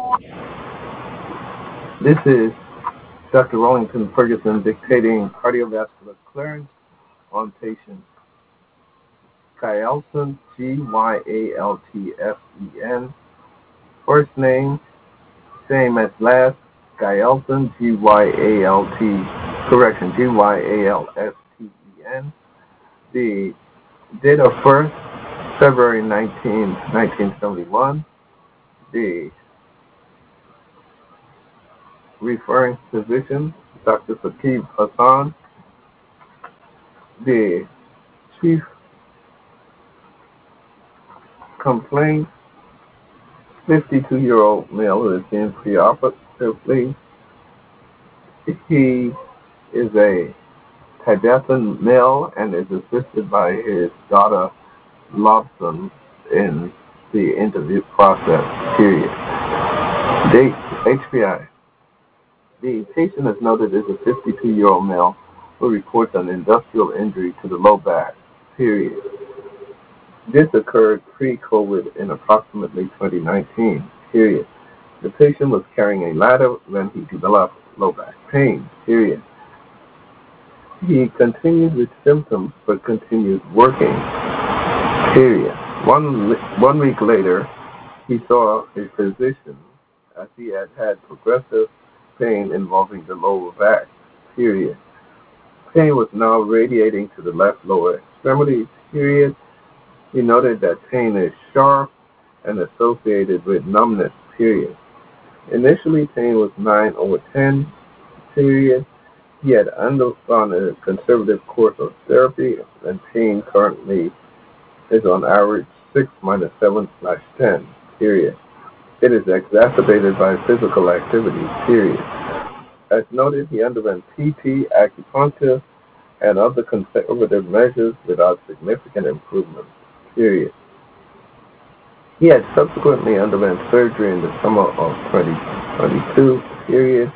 This is Dr. Wellington Ferguson dictating cardiovascular clearance on patient Gyaltsen, Gyaltsen. First name, same as last, Gyaltsen, Gyalsten. The date of birth, February 19, 1971. The referring physician, Dr. Saqib Hassan. The chief complaint, 52-year-old male who is seen preoperatively. He is a Tibetan male and is assisted by his daughter Lobson in the interview process, period. Date, HPI. The patient is noted as a 52-year-old male who reports an industrial injury to the low back, period. This occurred pre-COVID in approximately 2019, period. The patient was carrying a ladder when he developed low back pain, period. He continued with symptoms but continued working, period. One week later, he saw a physician as he had had progressive pain involving the lower back, period. Pain was now radiating to the left lower extremity, period. He noted that pain is sharp and associated with numbness, period. Initially, pain was 9/10, period. He had undergone a conservative course of therapy, and pain currently is on average 6-7/10, period. It is exacerbated by physical activity, period. As noted, he underwent PT, acupuncture, and other conservative measures without significant improvement, period. He had subsequently underwent surgery in the summer of 2022, period.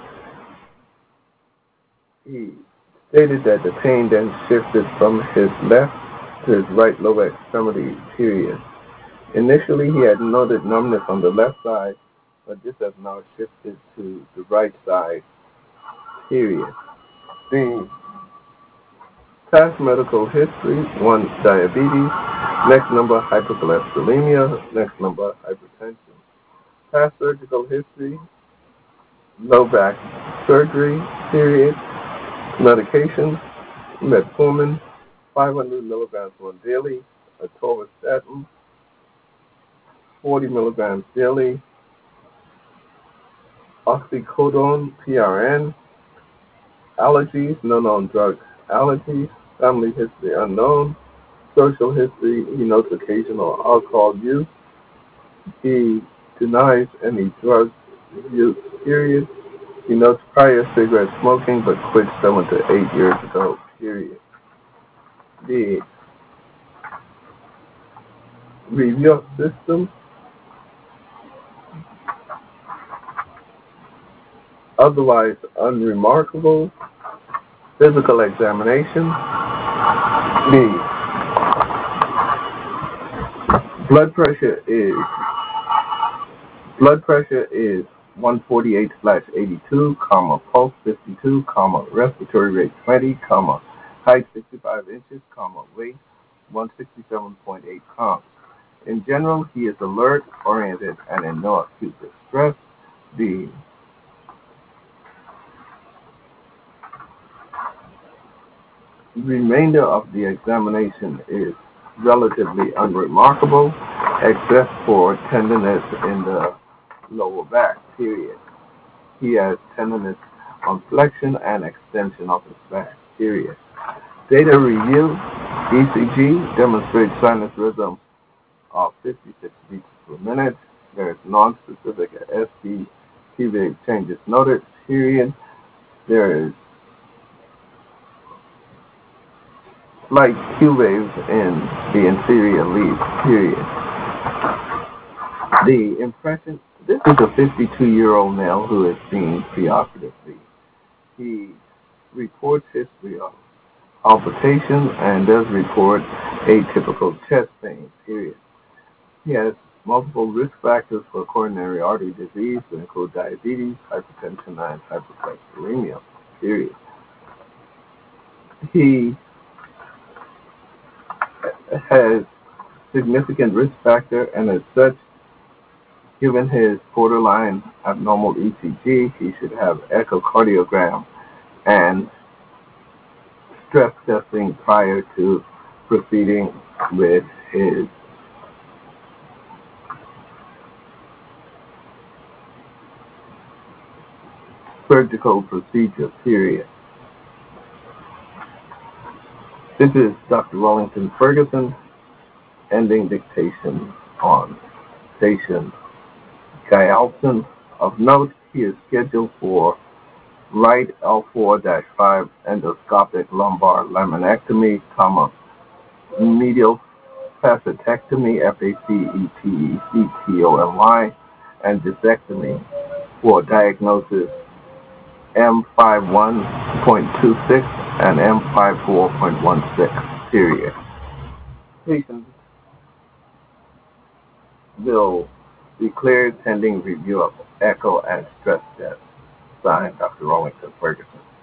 He stated that the pain then shifted from his left to his right lower extremity, period. Initially, he had noted numbness on the left side, but this has now shifted to the right side, period. The past medical history, 1, diabetes, next number, hypercholesterolemia, next number, hypertension. Past surgical history, low back surgery, period. Medication, metformin, 500 milligrams once daily, atorvastatin, 40 milligrams daily, oxycodone, PRN, allergies, no known drug allergies, family history unknown, social history, he notes occasional alcohol use, he denies any drug use, period. He notes prior cigarette smoking but quit 7 to 8 years ago, period. The review system, otherwise unremarkable. Physical examination. The blood pressure is 148/82, pulse 52, respiratory rate 20, height 65 inches, weight 167.8 pounds. In general, he is alert, oriented, and in no acute distress. The remainder of the examination is relatively unremarkable, except for tenderness in the lower back, period. He has tenderness on flexion and extension of his back, period. Data review, ECG demonstrates sinus rhythm of 56 beats per minute. There is non-specific ST wave changes noted, period. There is slight Q waves in the inferior leaf, period. The impression, this is a 52-year-old male who is seen preoperatively. He reports history of palpitation and does report atypical chest pain, period. He has Multiple risk factors for coronary artery disease include diabetes, hypertension, and hypercholesterolemia. Period. He has significant risk factor, and as such, given his borderline abnormal ECG, he should have echocardiogram and stress testing prior to proceeding with his surgical procedure, period. This is Dr. Wellington Ferguson ending dictation on station Gyaltsen. Of note, he is scheduled for right L4-5 endoscopic lumbar laminectomy, medial facetectomy, FACETECTOMY, and discectomy for diagnosis M51.26 and M54.16, period. Patients will be cleared pending review of echo and stress test. Signed, Dr. Wellington Ferguson.